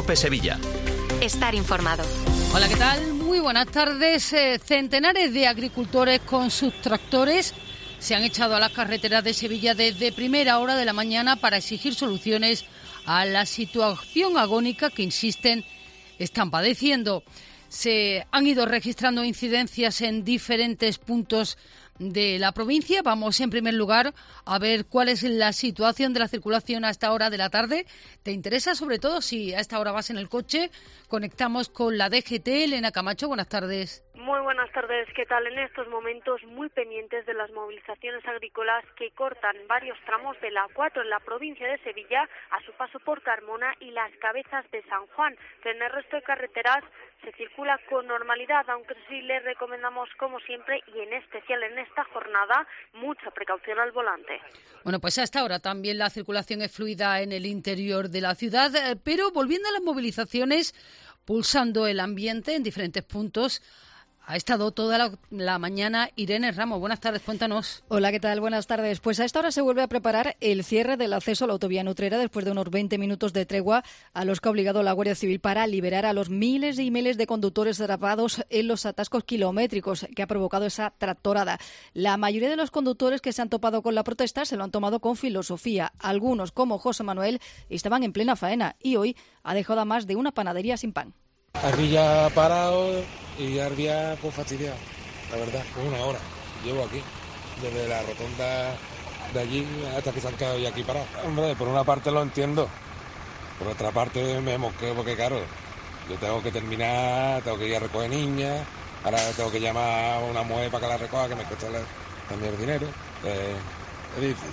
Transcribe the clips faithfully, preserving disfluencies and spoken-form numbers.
COPE Sevilla. Estar informado. Hola, ¿qué tal? Muy buenas tardes. Eh, centenares de agricultores con sus tractores se han echado a las carreteras de Sevilla desde primera hora de la mañana para exigir soluciones a la situación agónica que, insisten, están padeciendo. Se han ido registrando incidencias en diferentes puntos de la provincia. Vamos en primer lugar a ver cuál es la situación de la circulación a esta hora de la tarde. ¿Te interesa? Sobre todo si a esta hora vas en el coche. Conectamos con la D G T. Elena Camacho, buenas tardes. Muy buenas tardes, ¿qué tal? En estos momentos muy pendientes de las movilizaciones agrícolas que cortan varios tramos de la A cuatro en la provincia de Sevilla a su paso por Carmona y Las Cabezas de San Juan. En el resto de carreteras se circula con normalidad, aunque sí les recomendamos, como siempre, y en especial en esta jornada, mucha precaución al volante. Bueno, pues hasta ahora también la circulación es fluida en el interior de la ciudad, pero volviendo a las movilizaciones, pulsando el ambiente en diferentes puntos. Ha estado toda la, la mañana Irene Ramos. Buenas tardes, cuéntanos. Hola, ¿qué tal? Buenas tardes. Pues a esta hora se vuelve a preparar el cierre del acceso a la autovía Nutrera después de unos veinte minutos de tregua a los que ha obligado la Guardia Civil para liberar a los miles y miles de conductores atrapados en los atascos kilométricos que ha provocado esa tractorada. La mayoría de los conductores que se han topado con la protesta se lo han tomado con filosofía. Algunos, como José Manuel, estaban en plena faena y hoy ha dejado a más de una panadería sin pan. Aquí ya parado y ya día pues fastidiado, la verdad, pues una hora llevo aquí, desde la rotonda de allí hasta que se han quedado ya aquí parados. Hombre, por una parte lo entiendo, por otra parte me mosqueo porque claro, yo tengo que terminar, tengo que ir a recoger niñas, ahora tengo que llamar a una mujer para que la recoja, que me cuesta también el dinero, eh, es difícil.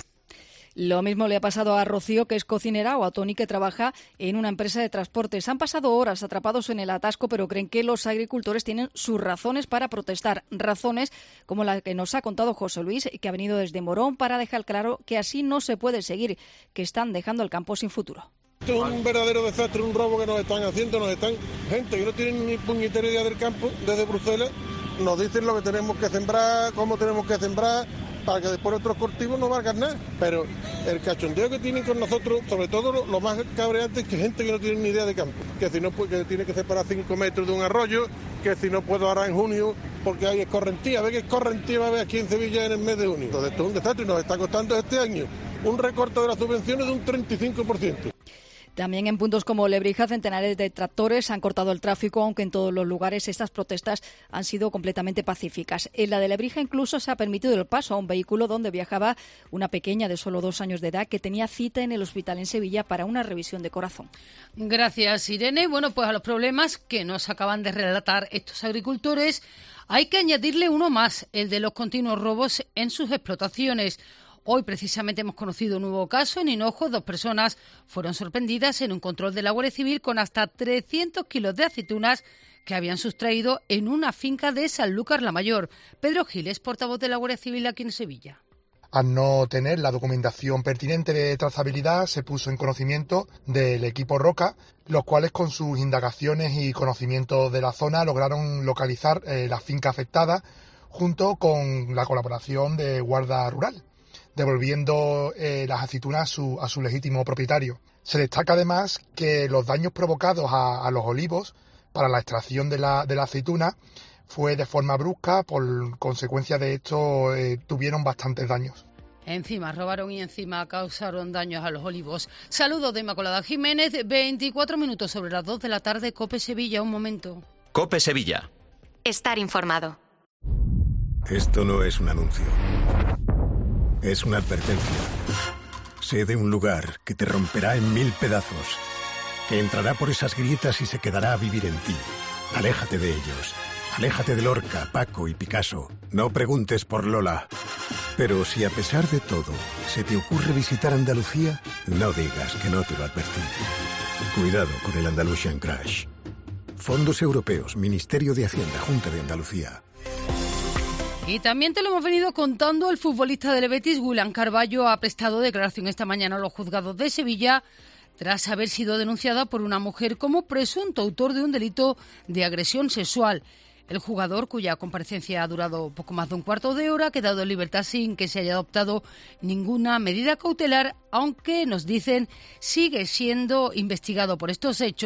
Lo mismo le ha pasado a Rocío, que es cocinera, o a Tony, que trabaja en una empresa de transportes. Han pasado horas atrapados en el atasco, pero creen que los agricultores tienen sus razones para protestar. Razones como la que nos ha contado José Luis, que ha venido desde Morón para dejar claro que así no se puede seguir, que están dejando el campo sin futuro. Esto es un verdadero desastre, un robo que nos están haciendo, nos están... Gente que no tiene ni puñetera idea del campo, desde Bruselas, nos dicen lo que tenemos que sembrar, cómo tenemos que sembrar, para que después otros cultivos no valgan nada. Pero el cachondeo que tienen con nosotros, sobre todo lo, lo más cabreante, es que gente que no tiene ni idea de campo, que si no pues, que tiene que separar cinco metros de un arroyo, que si no puedo ahora en junio porque hay escorrentía, ve que escorrentía va a haber aquí en Sevilla en el mes de junio. Entonces esto es un desastre y nos está costando este año un recorte de las subvenciones de un treinta y cinco por ciento. También en puntos como Lebrija, centenares de tractores han cortado el tráfico, aunque en todos los lugares estas protestas han sido completamente pacíficas. En la de Lebrija incluso se ha permitido el paso a un vehículo donde viajaba una pequeña de solo dos años de edad que tenía cita en el hospital en Sevilla para una revisión de corazón. Gracias, Irene. Bueno, pues a los problemas que nos acaban de relatar estos agricultores hay que añadirle uno más, el de los continuos robos en sus explotaciones. Hoy precisamente hemos conocido un nuevo caso en Hinojo. Dos personas fueron sorprendidas en un control de la Guardia Civil con hasta trescientos kilos de aceitunas que habían sustraído en una finca de Sanlúcar la Mayor. Pedro Giles, portavoz de la Guardia Civil aquí en Sevilla. Al no tener la documentación pertinente de trazabilidad, se puso en conocimiento del equipo Roca, los cuales con sus indagaciones y conocimientos de la zona lograron localizar eh, la finca afectada junto con la colaboración de Guardia Rural, devolviendo eh, las aceitunas a su, a su legítimo propietario. Se destaca además que los daños provocados a, a los olivos para la extracción de la, de la aceituna fue de forma brusca, por consecuencia de esto eh, tuvieron bastantes daños. Encima robaron y encima causaron daños a los olivos. Saludos de Inmaculada Jiménez, veinticuatro minutos sobre las dos de la tarde, COPE Sevilla, un momento. COPE Sevilla. Estar informado. Esto no es un anuncio. Es una advertencia. Sé de un lugar que te romperá en mil pedazos, que entrará por esas grietas y se quedará a vivir en ti. Aléjate de ellos. Aléjate de Lorca, Paco y Picasso. No preguntes por Lola. Pero si a pesar de todo se te ocurre visitar Andalucía, no digas que no te lo advertí. Cuidado con el Andalusian Crash. Fondos Europeos, Ministerio de Hacienda, Junta de Andalucía. Y también te lo hemos venido contando, el futbolista del Betis, William Carballo, ha prestado declaración esta mañana a los juzgados de Sevilla tras haber sido denunciada por una mujer como presunto autor de un delito de agresión sexual. El jugador, cuya comparecencia ha durado poco más de un cuarto de hora, ha quedado en libertad sin que se haya adoptado ninguna medida cautelar, aunque, nos dicen, sigue siendo investigado por estos hechos.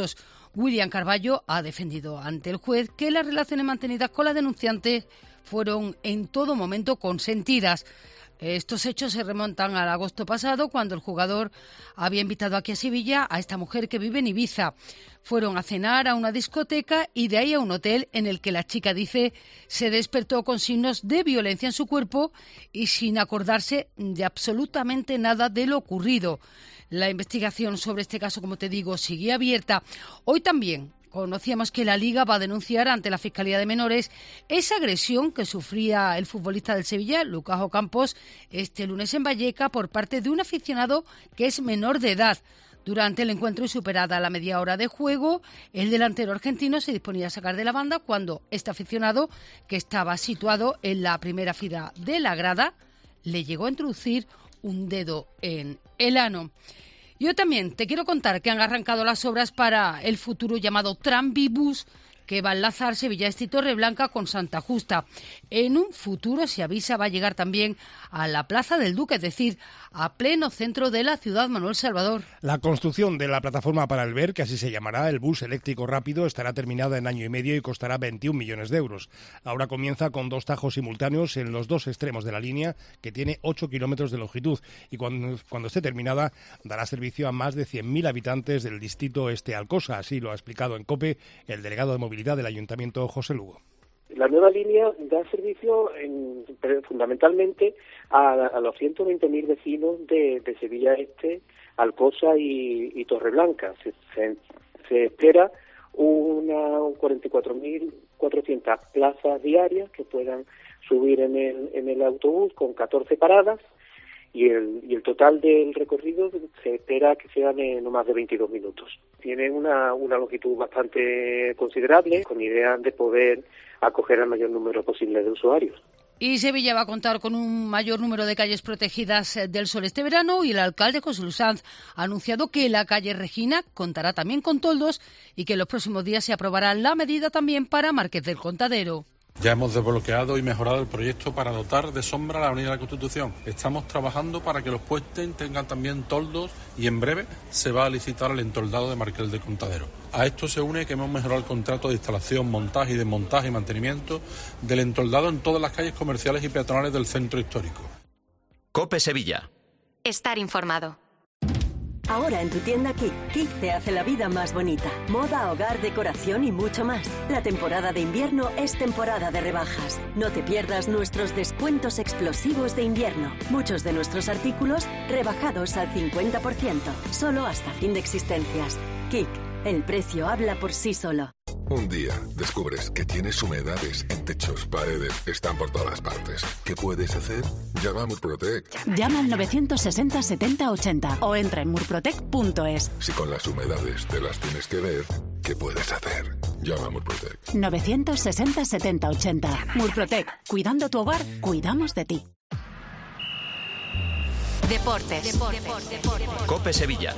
William Carballo ha defendido ante el juez que las relaciones mantenidas con la denunciante fueron en todo momento consentidas. Estos hechos se remontan al agosto pasado, cuando el jugador había invitado aquí a Sevilla a esta mujer que vive en Ibiza. Fueron a cenar a una discoteca y de ahí a un hotel en el que la chica, dice, se despertó con signos de violencia en su cuerpo y sin acordarse de absolutamente nada de lo ocurrido. La investigación sobre este caso, como te digo, sigue abierta. Hoy también conocíamos que la Liga va a denunciar ante la Fiscalía de Menores esa agresión que sufría el futbolista del Sevilla, Lucas Ocampos, este lunes en Vallecas por parte de un aficionado que es menor de edad. Durante el encuentro y superada la media hora de juego, el delantero argentino se disponía a sacar de la banda cuando este aficionado, que estaba situado en la primera fila de la grada, le llegó a introducir un dedo en el ano. Yo también te quiero contar que han arrancado las obras para el futuro llamado Tranvibus, que va a enlazar Sevilla Este y Torreblanca con Santa Justa. En un futuro, se avisa, va a llegar también a la Plaza del Duque, es decir, a pleno centro de la ciudad. Manuel Salvador. La construcción de la plataforma para el Ver, que así se llamará, el bus eléctrico rápido, estará terminada en año y medio y costará veintiún millones de euros. Ahora comienza con dos tajos simultáneos en los dos extremos de la línea, que tiene ocho kilómetros de longitud, y cuando, cuando esté terminada dará servicio a más de cien mil habitantes del distrito Este Alcosa. Así lo ha explicado en COPE el delegado de movilidad del Ayuntamiento, José Lugo. La nueva línea da servicio en, fundamentalmente a, a los ciento veinte mil vecinos de, de Sevilla Este, Alcosa y, y Torreblanca. Se, se, se espera una cuarenta y cuatro mil cuatrocientas plazas diarias que puedan subir en el, en el autobús con catorce paradas, y el, y el total del recorrido se espera que sean en no más de veintidós minutos. Tiene una, una longitud bastante considerable, con idea de poder acoger al mayor número posible de usuarios. Y Sevilla va a contar con un mayor número de calles protegidas del sol este verano, y el alcalde José Luis Sanz ha anunciado que la calle Regina contará también con toldos y que en los próximos días se aprobará la medida también para Márquez del Contadero. Ya hemos desbloqueado y mejorado el proyecto para dotar de sombra la Avenida de la Constitución. Estamos trabajando para que los puentes tengan también toldos y en breve se va a licitar el entoldado de Márquez del Contadero. A esto se une que hemos mejorado el contrato de instalación, montaje y desmontaje y mantenimiento del entoldado en todas las calles comerciales y peatonales del centro histórico. COPE Sevilla. Estar informado. Ahora en tu tienda Kik, Kik te hace la vida más bonita. Moda, hogar, decoración y mucho más. La temporada de invierno es temporada de rebajas. No te pierdas nuestros descuentos explosivos de invierno. Muchos de nuestros artículos rebajados al cincuenta por ciento. Solo hasta fin de existencias. Kik, el precio habla por sí solo. Un día descubres que tienes humedades en techos, paredes, están por todas partes. ¿Qué puedes hacer? Llama a Murprotec. Llama al novecientos sesenta setenta ochenta o entra en murprotec punto es. Si con las humedades te las tienes que ver, ¿qué puedes hacer? Llama a Murprotec. novecientos sesenta setenta ochenta. Murprotec. Cuidando tu hogar, cuidamos de ti. Deportes. Deportes. Deportes. COPE Sevilla.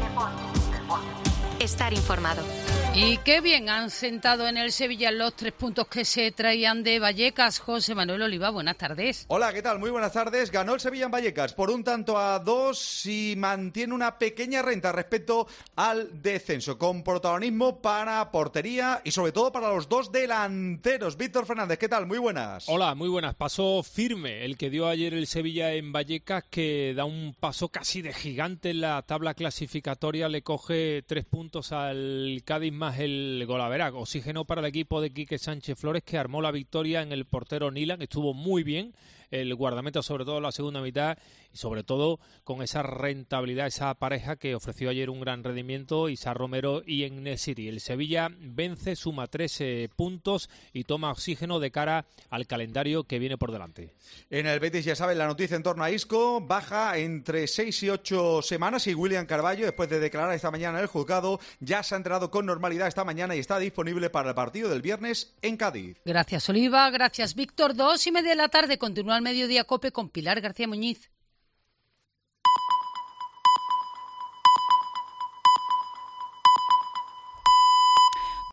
Estar informado. Y qué bien han sentado en el Sevilla los tres puntos que se traían de Vallecas. José Manuel Oliva, buenas tardes. Hola, ¿qué tal? Muy buenas tardes. Ganó el Sevilla en Vallecas por un tanto a dos y mantiene una pequeña renta respecto al descenso, con protagonismo para portería y sobre todo para los dos delanteros. Víctor Fernández, ¿qué tal? Muy buenas. Hola, muy buenas. Paso firme el que dio ayer el Sevilla en Vallecas, que da un paso casi de gigante en la tabla clasificatoria. Le coge tres puntos al Cádiz más el golaverac. Oxígeno para el equipo de Quique Sánchez Flores, que armó la victoria en el portero Nilan. Estuvo muy bien el guardameta, sobre todo en la segunda mitad, y sobre todo con esa rentabilidad, esa pareja que ofreció ayer un gran rendimiento, Isa Romero y En-Nesyri. El Sevilla vence, suma trece puntos y toma oxígeno de cara al calendario que viene por delante. En el Betis, ya saben, la noticia en torno a Isco, baja entre seis y ocho semanas, y William Carballo, después de declarar esta mañana en el juzgado, ya se ha entrenado con normalidad esta mañana y está disponible para el partido del viernes en Cádiz. Gracias, Oliva. Gracias, Víctor. Dos y media de la tarde continúa el Mediodía COPE con Pilar García Muñiz.